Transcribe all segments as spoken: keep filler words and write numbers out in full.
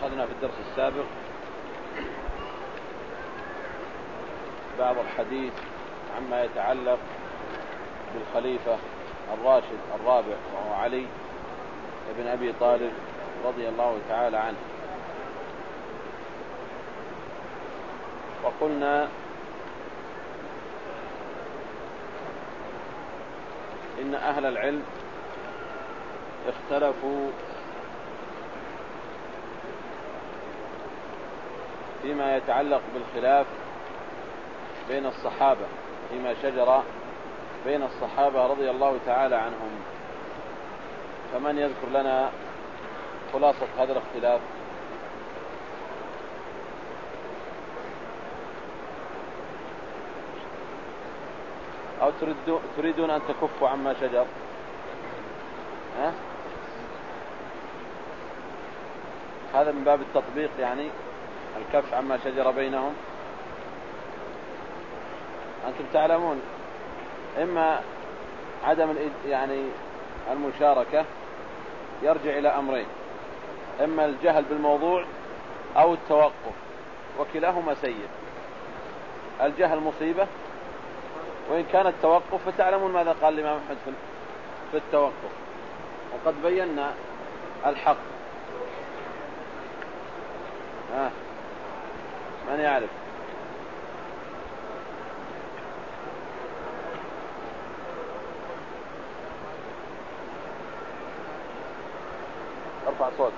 أخذنا في الدرس السابق بعض الحديث عما يتعلق بالخليفة الراشد الرابع وهو علي بن أبي طالب رضي الله تعالى عنه. وقلنا إن أهل العلم اختلفوا فيما يتعلق بالخلاف بين الصحابة، فيما شجر بين الصحابة رضي الله تعالى عنهم. فمن يذكر لنا خلاصة هذا الاختلاف؟ أو تريدون أن تكفوا عما شجر؟ ها؟ هذا من باب التطبيق، يعني الكف عما شجر بينهم. أنتم تعلمون إما عدم يعني المشاركة يرجع إلى أمرين: إما الجهل بالموضوع أو التوقف، وكلاهما سيء. الجهل مصيبة، وإن كان التوقف فتعلمون ماذا قال الإمام أحمد في التوقف، وقد بينا الحق. آه. من يعرف؟ ارفع صوتك.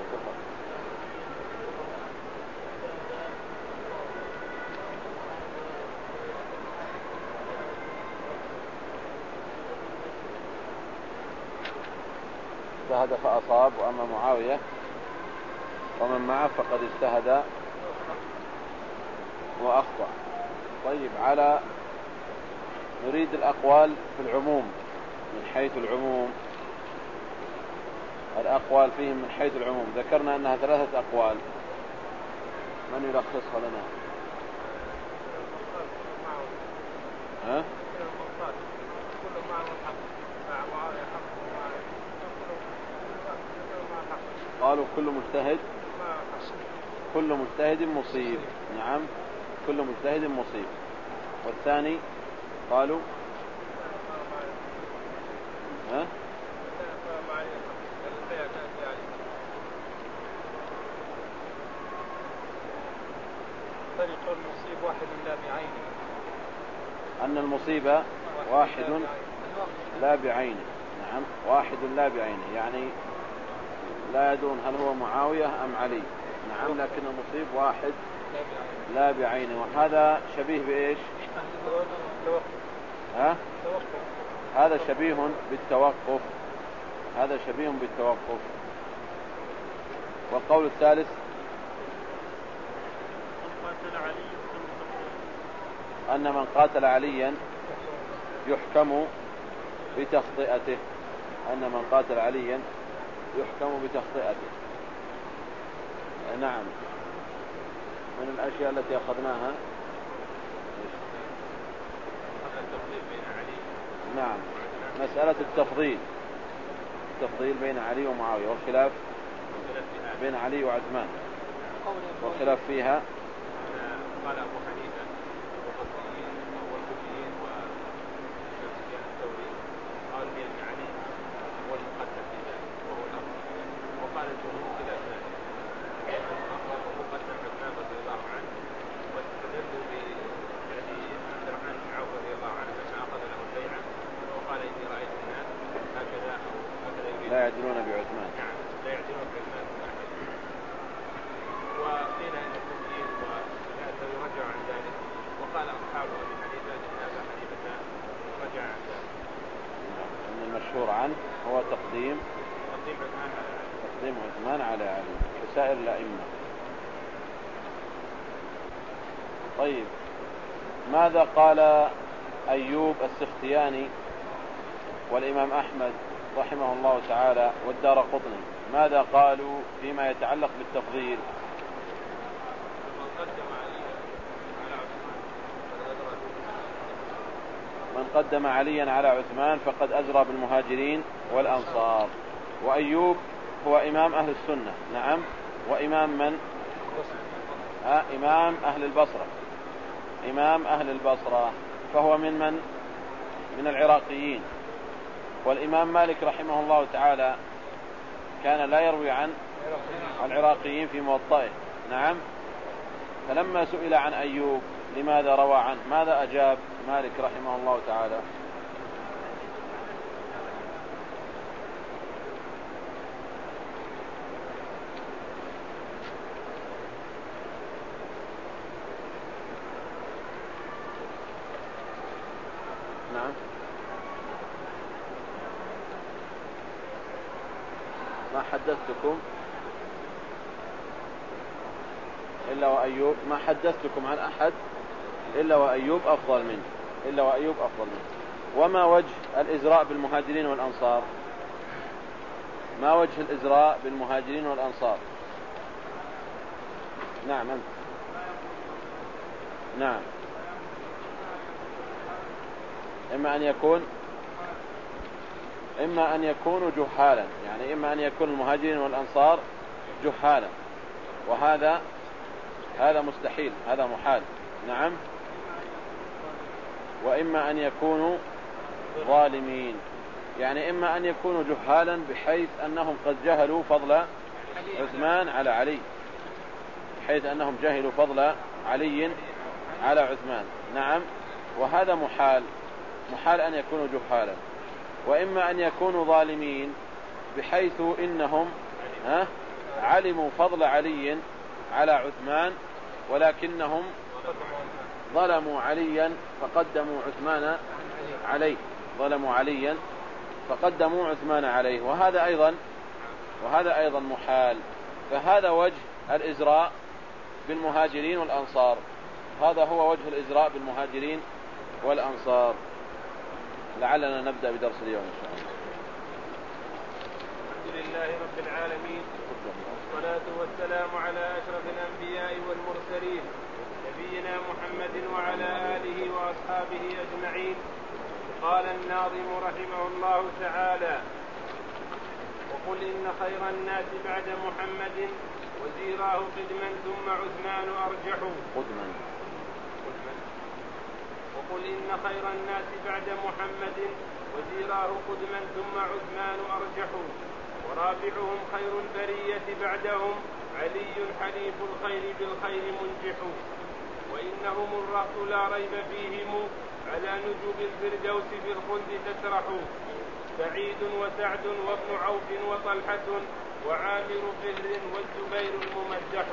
اجتهد فأصاب، وأما معاوية ومن معه فقد اجتهد وأخطأ. طيب، على نريد الأقوال في العموم، من حيث العموم الأقوال فيهم من حيث العموم. ذكرنا أنها ثلاثة أقوال، من يلخصها لنا؟ ها؟ قالوا كل مجتهد كل مجتهد مصيب. نعم، كل مجتهد مصيب. والثاني قالوا ها؟ طريق المصيب واحد لا بعينه، أن المصيبة واحد لا بعينه. نعم، واحد لا بعينه، يعني لا يدرون هل هو معاوية أم علي. نعم، لكن المصيب واحد لا بعينه. وهذا شبيه بإيش؟ ها؟ هذا شبيه بالتوقف. هذا شبيه بالتوقف. والقول الثالث أن من قاتل عليا يحكم بتخطئته. أن من قاتل عليا يحكم بتخطئته. نعم، من الأشياء التي أخذناها نعم مسألة التفضيل التفضيل بين علي ومعاوية، والخلاف بين علي وعثمان، والخلاف فيها قال أبو حنيفة والبصريين والكوفيين وسفيان الثوري قال بأن علي هو المقدم في ذلك وهو الأفضل، وقال الجمهور خلاف ذلك أخذ مقدم عثمان رضي الله عنه، واستدلوا بحديث عبد الرحمن بن عوف رضي الله عنه لما أخذ له البيعة وقال إني رأيت الناس هكذا أو هكذا يريد لا يعدلون بعثمان. نعم، لا يعدلون بعثمان بن أحد. وقيل إن الكوفيين يرجع عن ذلك، وقال أصحاب أبي حنيفة إن أبا حنيفة رجع عن ذلك. أن المشهور عنه هو تقديم تقديم عثمان على علي تقديم عثمان على علي كسائر الأئمة. طيب، ماذا قال أيوب السختياني والإمام أحمد رحمه الله تعالى والدارقطني؟ ماذا قالوا فيما يتعلق بالتفضيل؟ من قدم عليا على عثمان فقد أزرى بالمهاجرين والأنصار. وأيوب هو إمام أهل السنة. نعم، وإمام من؟ آه إمام أهل البصرة، إمام أهل البصرة، فهو من من؟ من العراقيين. والإمام مالك رحمه الله تعالى كان لا يروي عن العراقيين في موطئه. نعم. فلما سئل عن أيوب لماذا روى عنه، ماذا أجاب مالك رحمه الله تعالى؟ نعم. ما حدثتكم إلا وأيوب، ما حدثتكم عن أحد إلا وأيوب أفضل منه، إلا وأيوب أفضل منه. وما وجه الإزراء بالمهاجرين والأنصار؟ ما وجه الإزراء بالمهاجرين والأنصار؟ نعم أنت. نعم. إما أن يكون إما أن يكونوا جهالا، يعني إما أن يكون المهاجرين والأنصار جهالا، وهذا هذا مستحيل، هذا محال. نعم. وإما أن يكونوا ظالمين، يعني إما أن يكونوا جهالا بحيث أنهم قد جهلوا فضل عثمان على علي، بحيث أنهم جهلوا فضل علي على عثمان. نعم. وهذا محال، محال أن يكونوا جهالا. وإما أن يكونوا ظالمين بحيث إنهم ها علموا فضل علي على عثمان، ولكنهم ظلموا عليا فقدموا عثمان عليه، ظلموا عليا فقدموا عثمان عليه، وهذا أيضا وهذا أيضا محال. فهذا وجه الإزراء بالمهاجرين والأنصار، هذا هو وجه الإزراء بالمهاجرين والأنصار. لعلنا نبدأ بدرس اليوم إن شاء الله. الحمد لله رب العالمين، والصلاة والسلام على أشرف الأنبياء والمرسلين، نبينا محمد وعلى آله وأصحابه أجمعين. قال الناظم رحمه الله تعالى: وقل إن خير الناس بعد محمد وزيراه قدما ثم عثمان أرجح. قدما. وقل إن خير الناس بعد محمد وزيراه قدما ثم عثمان أرجح، ورابعهم خير البرية بعدهم علي حليف الخير بالخير منجح. وإنهم الرهط لا ريب فيهم على نجوب الفردوس في الخلد تسرح. سعيد وسعد وابن عوف وطلحة وعامر فهر والزبير الممدح.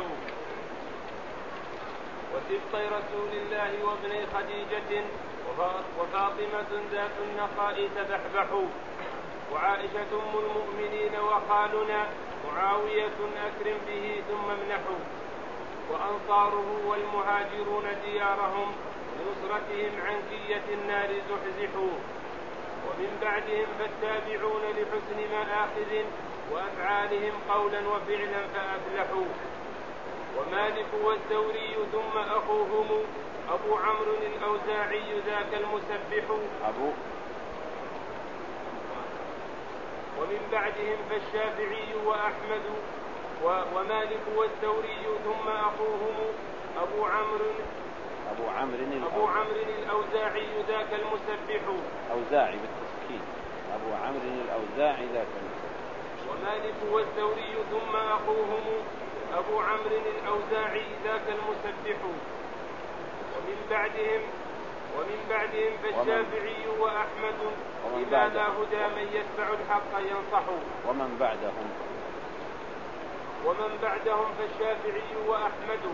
وسبطي رسول الله وابني خديجة وفاطمة ذات النقاء تبحبح. وعائشة أم المؤمنين وخالنا معاوية أكرم به ثم امنحوا. وأنصاره والمهاجرون ديارهم لنصرتهم عن كية النار زحزحوا. ومن بعدهم فالتابعون لحسن مآخذ وأفعالهم قولا وفعلا فأفلحوا. ومالك والثوري ثم أخوهم أبو عمرو الأوزاعي ذاك المسبح. أبو ومن بعدهم فالشافعي وأحمد ومالك والثوري ثم أخوهم أبو عمرو أبو عمرو أبو عمرو الأوزاعي ذاك المسبح. أوزاعي بالتسكين، أبو عمرو الأوزاعي ذاك المسبح. ومالك والثوري ثم أخوهم أبو عمرو الأوزاعي ذاك المسبح. ومن بعدهم ومن بعدهم فالشافعي وأحمد إذا لا هدى من يتبع الحق ينصح. ومن بعدهم ومن بعدهم فالشافعي وأحمد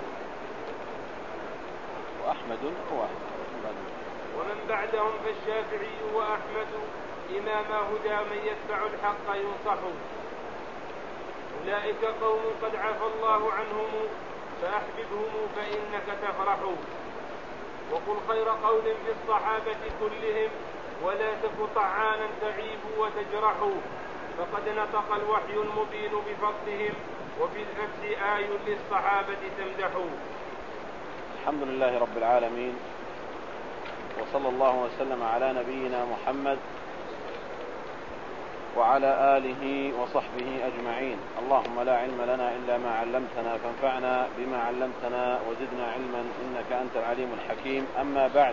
وأحمد هو أحمد. ومن بعدهم فالشافعي وأحمد إمام هدى من يتبع الحق ينصح. أولئك قوم قد عفى الله عنهم فأحببهم فإنك تفرح. وقل خير قول في الصحابة كلهم ولا تك طعانا تعيب وتجرح. فقد نطق الوحي المبين بفضلهم وفي النفس آي للصحابة تمدح. الحمد لله رب العالمين، وصلى الله وسلم على نبينا محمد وعلى آله وصحبه أجمعين. اللهم لا علم لنا إلا ما علمتنا فانفعنا بما علمتنا وزدنا علما إنك أنت العليم الحكيم. أما بعد،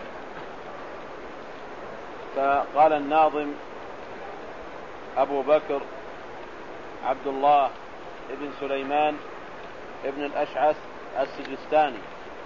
فقال الناظم أبو بكر عبد الله ابن سليمان ابن الأشعث السجستاني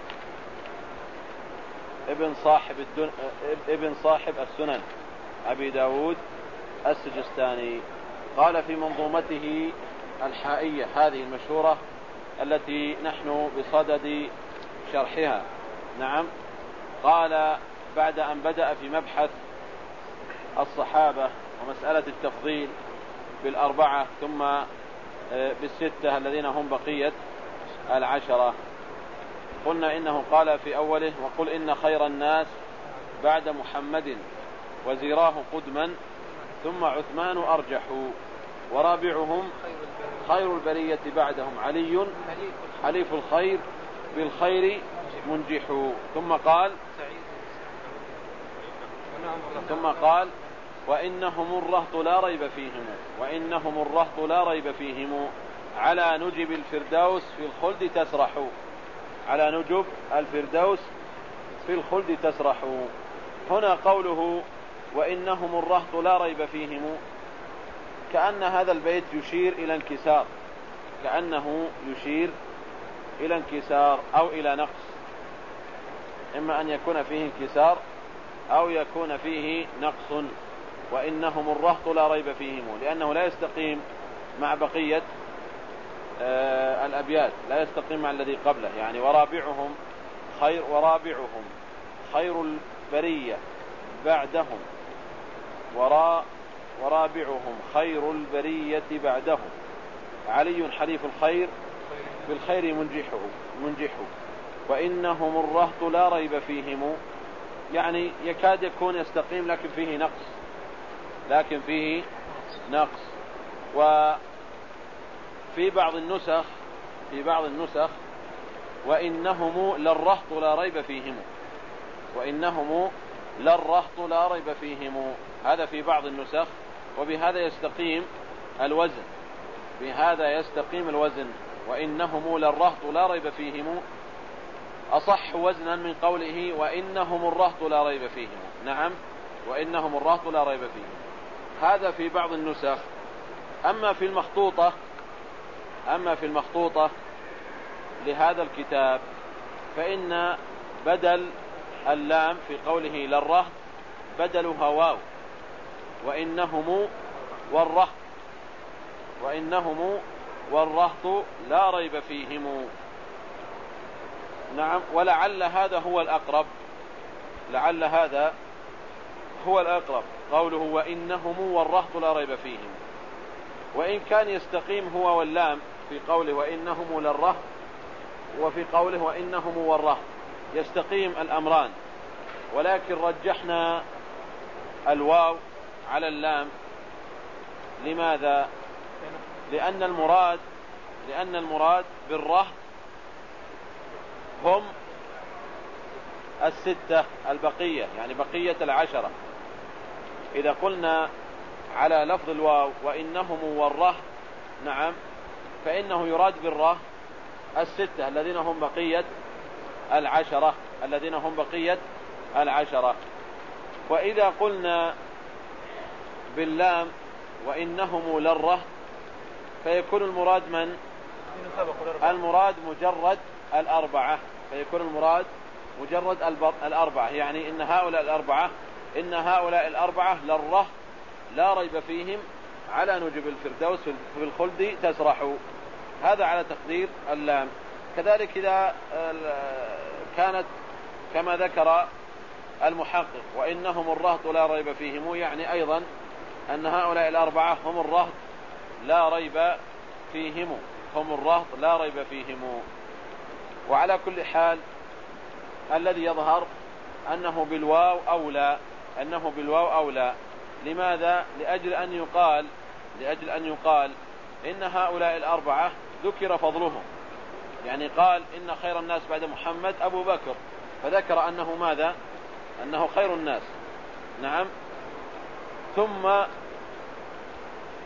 ابن صاحب, الدن... ابن صاحب السنن أبي داود السجستاني، قال في منظومته الحائية هذه المشهورة التي نحن بصدد شرحها، نعم، قال بعد أن بدأ في مبحث الصحابة ومسألة التفضيل بالأربعة ثم بالستة الذين هم بقية العشرة، قلنا إنه قال في أوله: وقل إن خير الناس بعد محمد وزيراه قدما ثم عثمان أرجح ورابعهم خير البرية بعدهم علي حليف الخير بالخير منجح. ثم قال ثم قال وإنهم الرهط لا ريب فيهم وإنهم الرهط لا ريب فيهم على نجب الفردوس في الخلد تسرح على نجب الفردوس في الخلد تسرح. هنا قوله وإنهم الرهط لا ريب فيهم، كأن هذا البيت يشير إلى انكسار، كأنه يشير إلى انكسار أو إلى نقص، إما أن يكون فيه انكسار أو يكون فيه نقص. وإنهم الرهط لا ريب فيهم، لأنه لا يستقيم مع بقية آه الأبيات، لا يستقيم مع الذي قبله، يعني ورابعهم خير ورابعهم خير البرية بعدهم وراء ورابعهم خير البرية بعدهم علي حليف الخير بالخير منجحه منجحه. وإنهم الرهط لا ريب فيهم، يعني يكاد يكون يستقيم لكن فيه نقص لكن فيه نقص. وفي بعض النسخ في بعض النسخ وإنهم للرهط لا ريب فيهم وإنهم للرهط لا ريب فيهم، هذا في بعض النسخ، وبهذا يستقيم الوزن بهذا يستقيم الوزن وإنهم للرهط لا ريب فيهم أصح وزنا من قوله وإنهم الرهط لا ريب فيهم. نعم، وإنهم الرهط لا ريب فيهم، هذا في بعض النسخ. أما في المخطوطة أما في المخطوطة لهذا الكتاب فإن بدل اللام في قوله للرهط بدلها واو، وإنهم والرهط وإنهم والرهط لا ريب فيهم. نعم، ولعل هذا هو الأقرب لعل هذا هو الأقرب قوله وإنهم والرهط لا ريب فيهم، وإن كان يستقيم هو واللام في قوله وإنهم للرهط وفي قوله وإنهم والرهط يستقيم الأمران، ولكن رجحنا الواو على اللام. لماذا؟ لأن المراد لأن المراد بالرهط هم الستة البقية، يعني بقية العشرة. إذا قلنا على لفظ الواو وإنهم والرهط، نعم، فإنه يراد بالرهط الستة الذين هم بقية العشرة الذين هم بقية العشرة. وإذا قلنا باللام وإنهم للرهط فيكون المراد من؟ المراد مجرد الأربعة فيكون المراد مجرد الأربعة، يعني إن هؤلاء الأربعة إن هؤلاء الأربعة للرهط لا ريب فيهم على نجب الفردوس في الخلد تسرح. هذا على تقدير اللام. كذلك إذا كانت كما ذكر المحقق وإنهم الرهط لا ريب فيهم، يعني أيضا أن هؤلاء الأربعة هم الرهط لا ريب فيهم هم الرهط لا ريب فيهم. وعلى كل حال الذي يظهر أنه بالواو أولى أنه بالواو أولى. لماذا؟ لأجل أن يقال لأجل أن يقال إن هؤلاء الأربعة ذكر فضلهم، يعني قال إن خير الناس بعد محمد أبو بكر، فذكر أنه ماذا؟ أنه خير الناس. نعم. ثم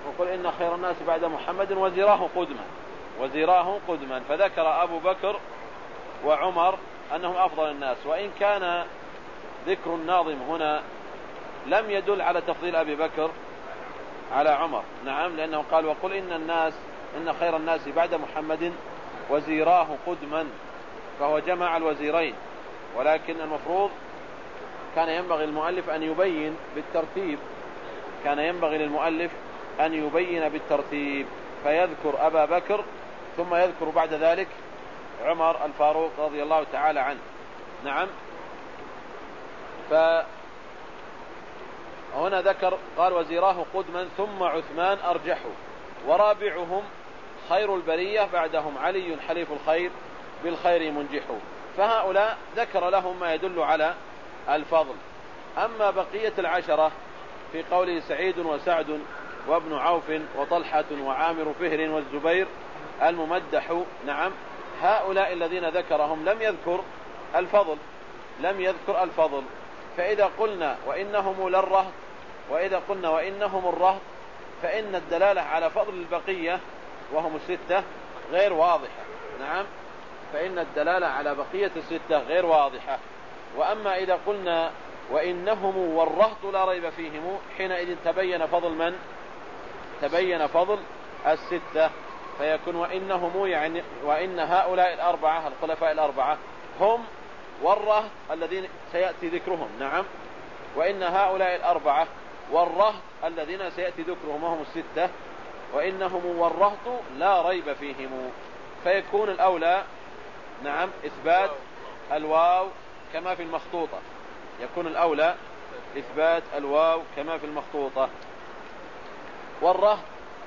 وقل إن خير الناس بعد محمد وزيراه قدما وزيراه قدما فذكر أبو بكر وعمر أنهم أفضل الناس، وإن كان ذكر الناظم هنا لم يدل على تفضيل أبي بكر على عمر. نعم، لأنه قال وقل إن الناس إن خير الناس بعد محمد وزيراه قدما، فهو جمع الوزيرين، ولكن المفروض كان ينبغي المؤلف أن يبين بالترتيب كان ينبغي للمؤلف أن يبين بالترتيب فيذكر أبا بكر ثم يذكر بعد ذلك عمر الفاروق رضي الله تعالى عنه. نعم، فهنا ذكر قال وزيراه قدما ثم عثمان أرجحوا ورابعهم خير البرية بعدهم علي حليف الخير بالخير منجحوا. فهؤلاء ذكر لهم ما يدل على الفضل. أما بقية العشرة في قوله سعيد وسعد وابن عوف وطلحة وعامر فهر والزبير الممدح، نعم، هؤلاء الذين ذكرهم لم يذكر الفضل لم يذكر الفضل فإذا قلنا وإنهم للرهط وإذا قلنا وإنهم الرهط فإن الدلالة على فضل البقية وهم الستة غير واضحة. نعم، فإن الدلالة على بقية الستة غير واضحة. وأما إذا قلنا وإنهم والرهط لا ريب فيهم حينئذ تبين فضل من؟ تبين فضل الستة، فيكون وإنهم يعني وإن هؤلاء الأربعة الخلفاء الأربعة هم والرهط الذين سيأتي ذكرهم. نعم، وإن هؤلاء الأربعة والرهط الذين سيأتي ذكرهم وهم الستة وإنهم والرهط لا ريب فيهم، فيكون الأولى نعم إثبات الواو كما في المخطوطة يكون الأولى إثبات الواو كما في المخطوطة. والرهط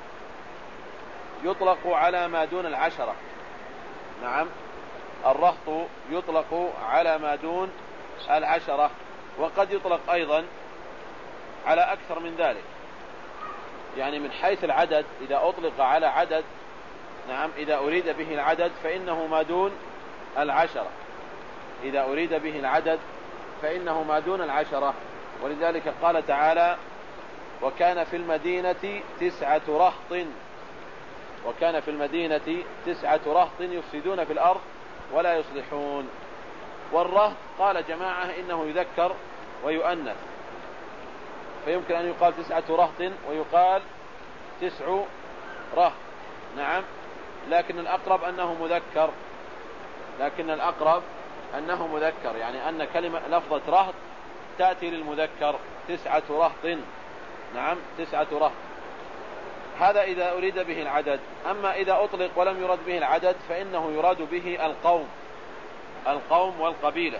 يطلق على ما دون العشرة. نعم، الرهط يطلق على ما دون العشرة، وقد يطلق أيضا على أكثر من ذلك، يعني من حيث العدد إذا أطلق على عدد، نعم، إذا أريد به العدد فإنه ما دون العشرة إذا أريد به العدد فإنه ما دون العشرة. ولذلك قال تعالى وكان في المدينة تسعة رهط وكان في المدينة تسعة رهط يفسدون في الأرض ولا يصلحون. والرهط قال جماعة إنه يذكر ويؤنث، فيمكن أن يقال تسعة رهط ويقال تسع رهط. نعم، لكن الأقرب أنه مذكر لكن الأقرب أنه مذكر يعني أن كلمة لفظة رهط تأتي للمذكر تسعة رهط. نعم، تسعة رهط، هذا إذا أريد به العدد. أما إذا أطلق ولم يرد به العدد فإنه يراد به القوم القوم والقبيلة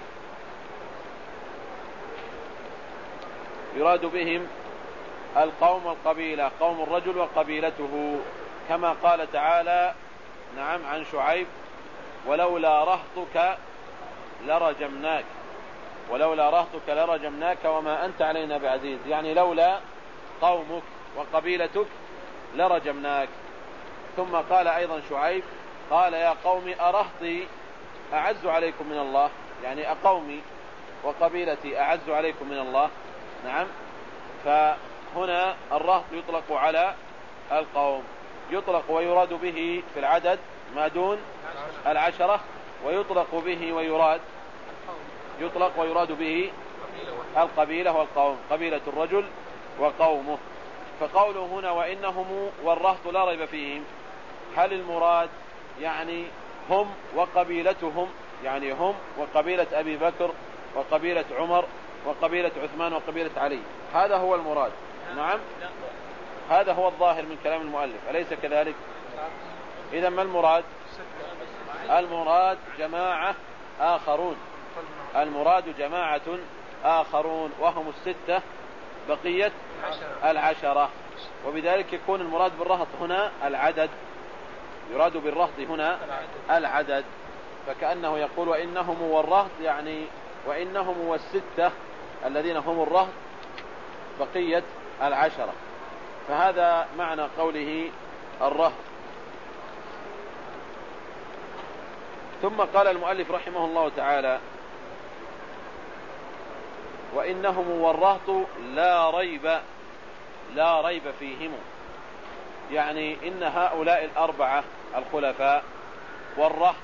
يراد بهم القوم والقبيلة قوم الرجل وقبيلته، كما قال تعالى نعم عن شعيب ولولا رهطك لرجمناك ولولا رهطك لرجمناك وما أنت علينا بعزيز، يعني لولا قومك وقبيلتك لرجمناك. ثم قال أيضا شعيب قال يا قوم أرهطي أعز عليكم من الله، يعني أقومي وقبيلتي أعز عليكم من الله. نعم، فهنا الرهط يطلق على القوم، يطلق ويراد به في العدد ما دون العشرة، ويطلق به ويراد يطلق ويراد به القبيلة والقوم، قبيلة الرجل وقومه. فقوله هنا وإنهم والرهط لا ريب فيهم، هل المراد يعني هم وقبيلتهم، يعني هم وقبيلة أبي بكر وقبيلة عمر وقبيلة عثمان وقبيلة علي، هذا هو المراد؟ نعم، هذا هو الظاهر من كلام المؤلف، أليس كذلك؟ إذا ما المراد؟ المراد جماعة آخرون المراد جماعة آخرون وهم الستة بقية العشرة. وبذلك يكون المراد بالرهط هنا العدد، يراد بالرهط هنا العدد، فكأنه يقول وإنهم والرهط، يعني وإنهم والستة الذين هم الرهط بقية العشرة، فهذا معنى قوله الرهط. ثم قال المؤلف رحمه الله تعالى وإنهم والرهط لا ريب لا ريب فيهم، يعني إن هؤلاء الأربعة الخلفاء والرهط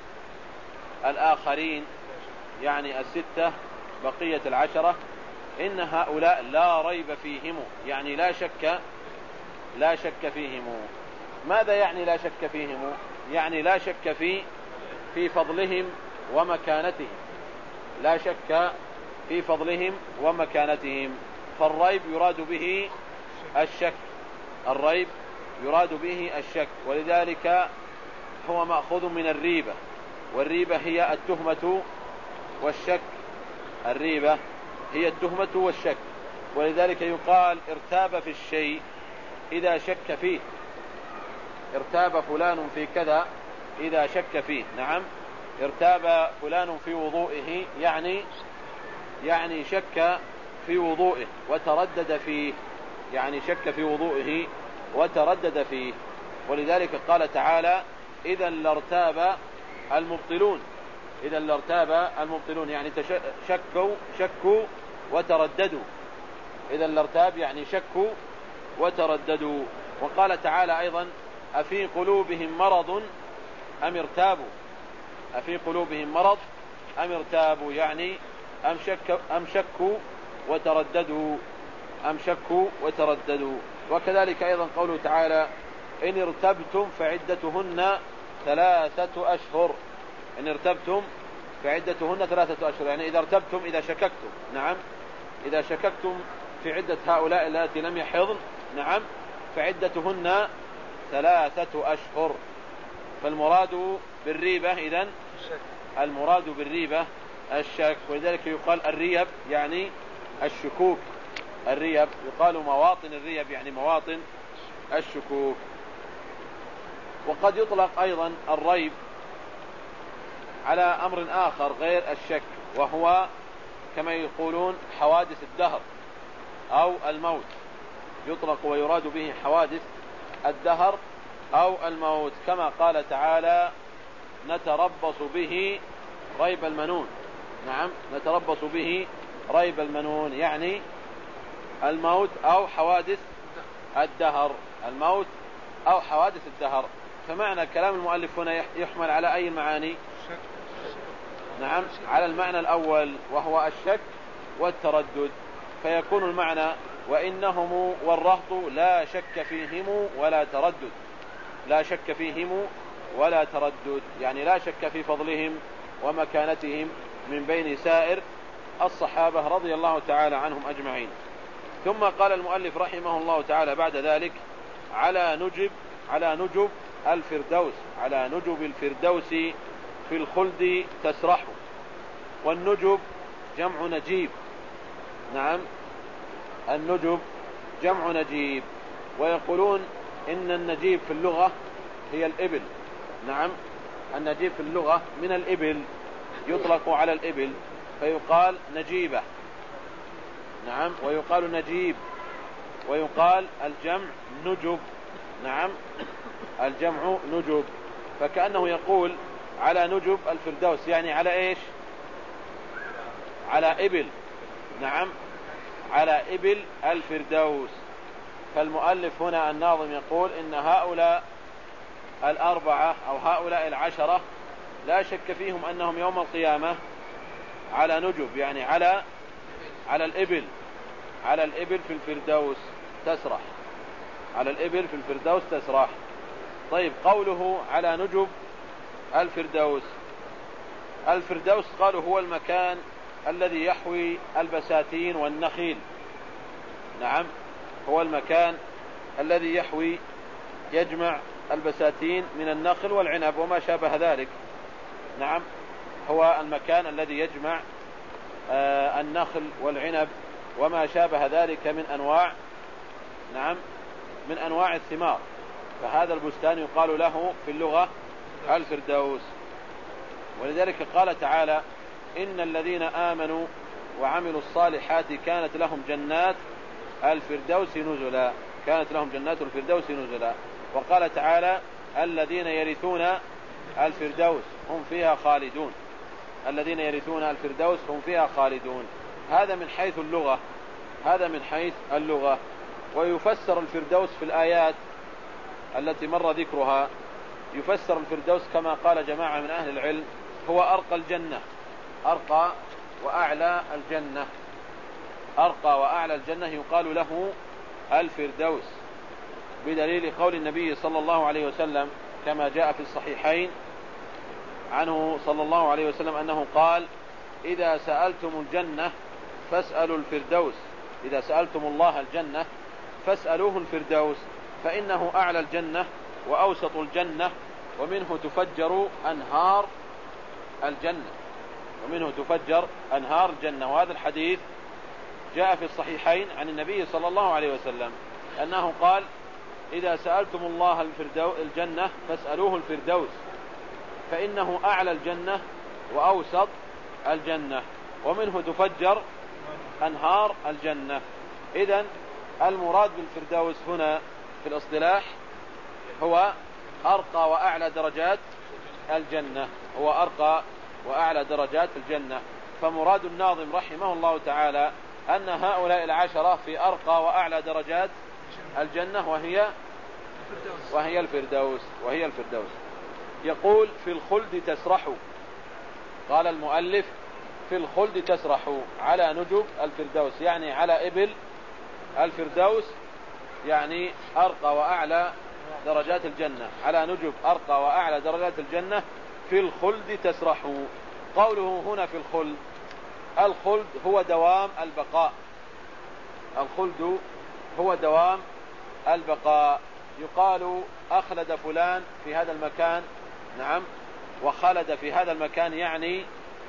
الآخرين يعني الستة بقية العشرة إن هؤلاء لا ريب فيهم، يعني لا شك لا شك فيهم. ماذا يعني لا شك فيهم؟ يعني لا شك في في فضلهم ومكانتهم، لا شك في فضلهم ومكانتهم. فالريب يراد به الشك، الريب يراد به الشك، ولذلك هو مأخوذ من الريبة، والريبة هي التهمة والشك، الريبة هي التهمة والشك. ولذلك يقال ارتاب في الشيء إذا شك فيه، ارتاب فلان في كذا إذا شك فيه. نعم، ارتاب فلان في وضوئه يعني يعني شك في وضوئه وتردد فيه، يعني شك في وضوئه وتردد فيه. ولذلك قال تعالى إذا لارتاب المبطلون، إذا لارتاب المبطلون يعني شكوا شكوا وترددوا، إذا لارتاب يعني شكوا وترددوا. وقال تعالى أيضا أفي قلوبهم مرض أم ارتابوا، أفي قلوبهم مرض أم ارتابوا يعني أم, شك أم شكوا وترددوا، أم شكوا وترددوا. وكذلك أيضا قوله تعالى إن ارتبتم فعدتهن ثلاثة أشهر، إن ارتبتم فعدتهن ثلاثة أشهر يعني إذا ارتبتم إذا شككتم. نعم، إذا شككتم في عدة هؤلاء التي لم يحضن، نعم، فعدتهن ثلاثة أشهر. فالمراد بالريبة إذن المراد بالريبة الشك. ولذلك يقال الريب يعني الشكوك، الريب يقال مواطن الريب يعني مواطن الشكوك. وقد يطلق أيضا الريب على أمر آخر غير الشك، وهو كما يقولون حوادث الدهر أو الموت، يطلق ويراد به حوادث الدهر أو الموت، كما قال تعالى نتربص به ريب المنون. نعم، نتربص به ريب المنون يعني الموت أو حوادث الدهر، الموت أو حوادث الدهر. فمعنى كلام المؤلف هنا يحمل على أي المعاني؟ نعم، على المعنى الأول وهو الشك والتردد. فيكون المعنى وإنهم والرهط لا شك فيهم ولا تردد، لا شك فيهم ولا تردد يعني لا شك في فضلهم ومكانتهم من بين سائر الصحابة رضي الله تعالى عنهم أجمعين. ثم قال المؤلف رحمه الله تعالى بعد ذلك على نجب على نجب الفردوس، على نجب الفردوس في الخلد تسرح. والنجب جمع نجيب، نعم، النجب جمع نجيب. ويقولون إن النجيب في اللغة هي الإبل، نعم، النجيب في اللغة من الإبل، يطلق على الإبل فيقال نجيبة، نعم، ويقال نجيب، ويقال الجمع نجب، نعم، الجمع نجب. فكأنه يقول على نجب الفردوس يعني على إيش؟ على إبل، نعم، على إبل الفردوس. فالمؤلف هنا الناظم يقول إن هؤلاء الأربعة أو هؤلاء العشرة لا شك فيهم أنهم يوم القيامة على نجب يعني على على الإبل، على الإبل في الفردوس تسرح، على الإبل في الفردوس تسرح. طيب، قوله على نجب الفردوس، الفردوس قالوا هو المكان الذي يحوي البساتين والنخيل، نعم، هو المكان الذي يحوي يجمع البساتين من النخل والعنب وما شابه ذلك، نعم، هو المكان الذي يجمع آه النخل والعنب وما شابه ذلك من أنواع، نعم، من أنواع الثمار. فهذا البستان يقال له في اللغة الفردوس. ولذلك قال تعالى إن الذين آمنوا وعملوا الصالحات كانت لهم جنات الفردوس نزلا، كانت لهم جنات الفردوس نزلا. وقال تعالى الذين يرثون الفردوس هم فيها خالدون، الذين يرثون الفردوس هم فيها خالدون. هذا من حيث اللغة، هذا من حيث اللغة. ويفسر الفردوس في الآيات التي مر ذكرها يفسر الفردوس كما قال جماعة من أهل العلم هو أرقى الجنة، أرقى وأعلى الجنة، أرقى وأعلى الجنة يقال له الفردوس، بدليل قول النبي صلى الله عليه وسلم كما جاء في الصحيحين عنه صلى الله عليه وسلم أنه قال: إذا سألتم الجنة فاسألوا الفردوس، إذا سألتم الله الجنة فاسألوه الفردوس، فإنه أعلى الجنة وأوسط الجنة ومنه تفجر أنهار الجنة، ومنه تفجر أنهار الجنة. وهذا الحديث جاء في الصحيحين عن النبي صلى الله عليه وسلم أنه قال: إذا سألتم الله الجنة فاسألوه الفردوس، فإنه أعلى الجنة وأوسط الجنة ومنه تفجر أنهار الجنة. إذن المراد بالفردوس هنا في الاصطلاح هو أرقى وأعلى درجات الجنة، هو أرقى وأعلى درجات الجنة. فمراد الناظم رحمه الله تعالى أن هؤلاء العشرة في أرقى وأعلى درجات الجنة وهي وهي الفردوس وهي الفردوس. يقول: في الخلد تسرح، قال المؤلف: في الخلد تسرح على نجب الفردوس، يعني على إبل الفردوس، يعني أرقى وأعلى درجات الجنة، على نجب أرقى وأعلى درجات الجنة في الخلد تسرح. قوله هنا في الخلد، الخلد هو دوام البقاء، الخلد هو دوام البقاء. يقال: أخلد فلان في هذا المكان، نعم، وخلد في هذا المكان يعني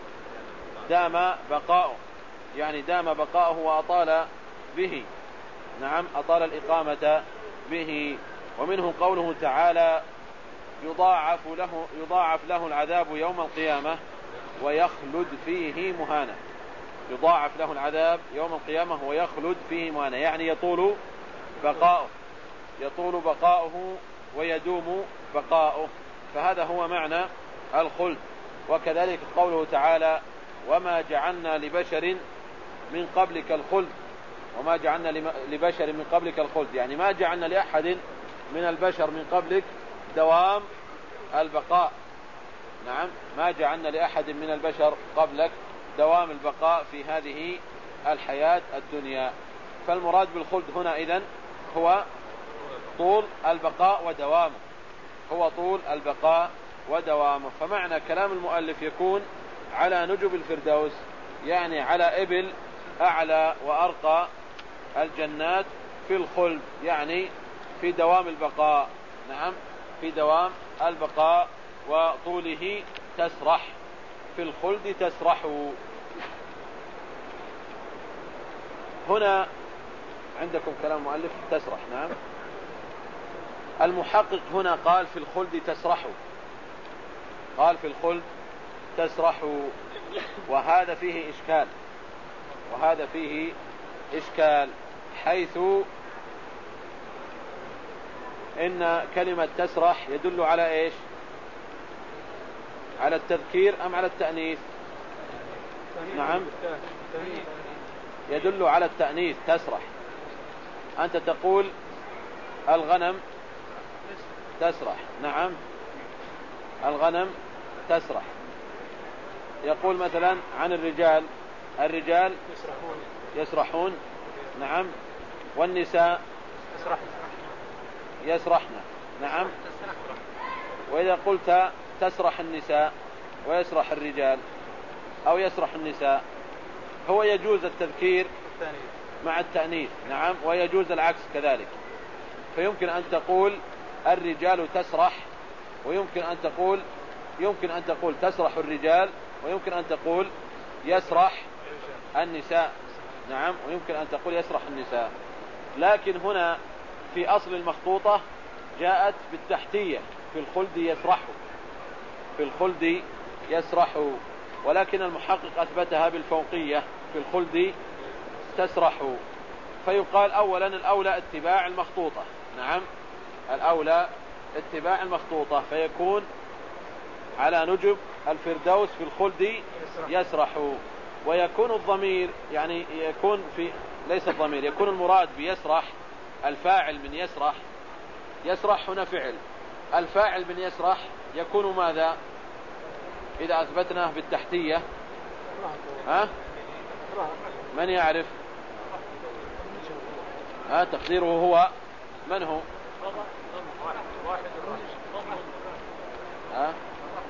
دام بقاؤه، يعني دام بقاؤه وأطال به، نعم، أطال الإقامة به. ومنه قوله تعالى: يضاعف له, يضاعف له العذاب يوم القيامة ويخلد فيه مهانا، يضاعف له العذاب يوم القيامة ويخلد فيه مهانا، يعني يطول بقاؤه، يطول بقاؤه ويدوم بقاؤه. فهذا هو معنى الخلد. وكذلك قوله تعالى: وما جعلنا لبشر من قبلك الخلد، وما جعلنا لبشر من قبلك الخلد، يعني ما جعلنا لأحد من البشر من قبلك دوام البقاء، نعم، ما جعلنا لأحد من البشر قبلك دوام البقاء في هذه الحياة الدنيا. فالمراد بالخلد هنا إذن هو طول البقاء ودوامه، هو طول البقاء ودوامه. فمعنى كلام المؤلف يكون على نجب الفردوس، يعني على إبل أعلى وأرقى الجنات في الخلد، يعني في دوام البقاء، نعم، في دوام البقاء وطوله تسرح، في الخلد تسرح. هنا عندكم كلام المؤلف تسرح، نعم. المحقق هنا قال: في الخلد تسرح، قال: في الخلد تسرح، وهذا فيه إشكال، وهذا فيه إشكال، حيث إن كلمة تسرح يدل على إيش؟ على التذكير أم على التأنيث؟ نعم، يدل على التأنيث. تسرح، أنت تقول الغنم تسرح، نعم، الغنم تسرح. يقول مثلا عن الرجال: الرجال يسرحون، نعم، والنساء يسرحن، نعم. وإذا قلت تسرح النساء ويسرح الرجال أو يسرح النساء، هو يجوز التذكير مع التأنيث، نعم، ويجوز العكس كذلك. فيمكن أن تقول الرجال تسرح، ويمكن أن تقول يمكن أن تقول تسرح الرجال، ويمكن أن تقول يسرح النساء، نعم، ويمكن أن تقول يسرح النساء. لكن هنا في أصل المخطوطة جاءت بالتحتية: في الخلد يسرح، في الخلد يسرح، ولكن المحقق أثبتها بالفوقية: في الخلد تسرح. فيقال أولا الأولى اتباع المخطوطة، نعم، الأولى اتباع المخطوطة، فيكون على نجب الفردوس في الخلد يسرح. ويكون الضمير، يعني يكون في، ليس الضمير، يكون المراد بيسرح الفاعل من يسرح، يسرح هنا فعل، الفاعل من يسرح يكون ماذا إذا أثبتناه بالتحتية؟ ها؟ من يعرف؟ ها تقديره هو من هو؟ ها؟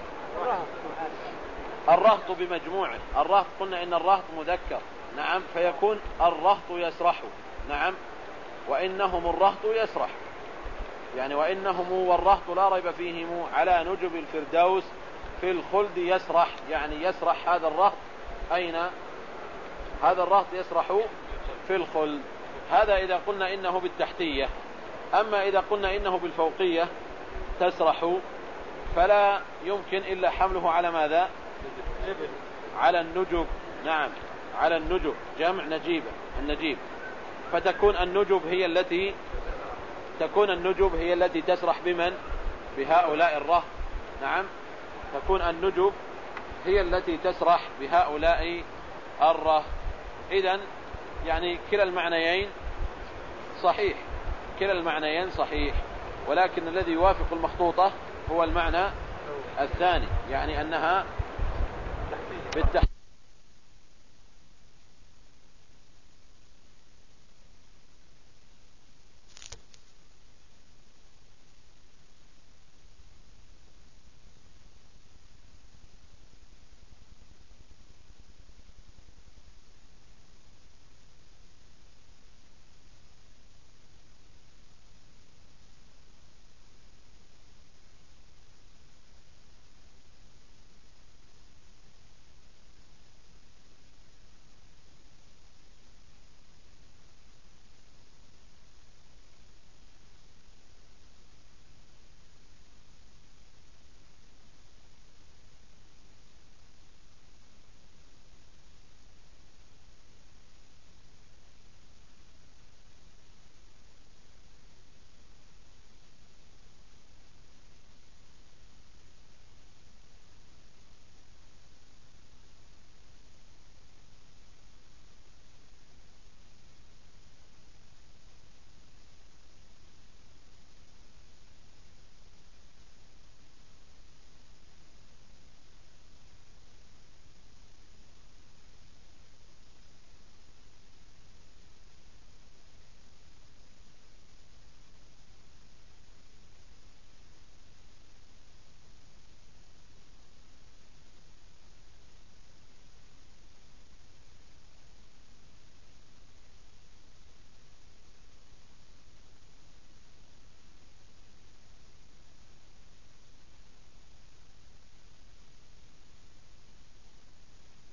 الرهط بمجموعه. الرهط قلنا إن الرهط مذكر، نعم، فيكون الرهط يسرح، نعم، وإنهم الرهط يسرح، يعني وإنهم والرهط لا ريب فيهم على نجب الفردوس في الخلد يسرح، يعني يسرح هذا الرهط. أين هذا الرهط؟ يسرح في الخلد. هذا إذا قلنا إنه بالتحتية. أما إذا قلنا إنه بالفوقية تسرح، فلا يمكن إلا حمله على ماذا؟ على النجب، نعم، على النجب، جمع نجيبة، النجيب. فتكون النجب هي التي تكون النجب هي التي تسرح بمن؟ بهؤلاء الرهط، نعم، تكون النجب هي التي تسرح بهؤلاء الرهط. إذن يعني كلا المعنيين صحيح، كلا المعنيين صحيح، ولكن الذي يوافق المخطوطة هو المعنى الثاني، يعني أنها بالتحديد.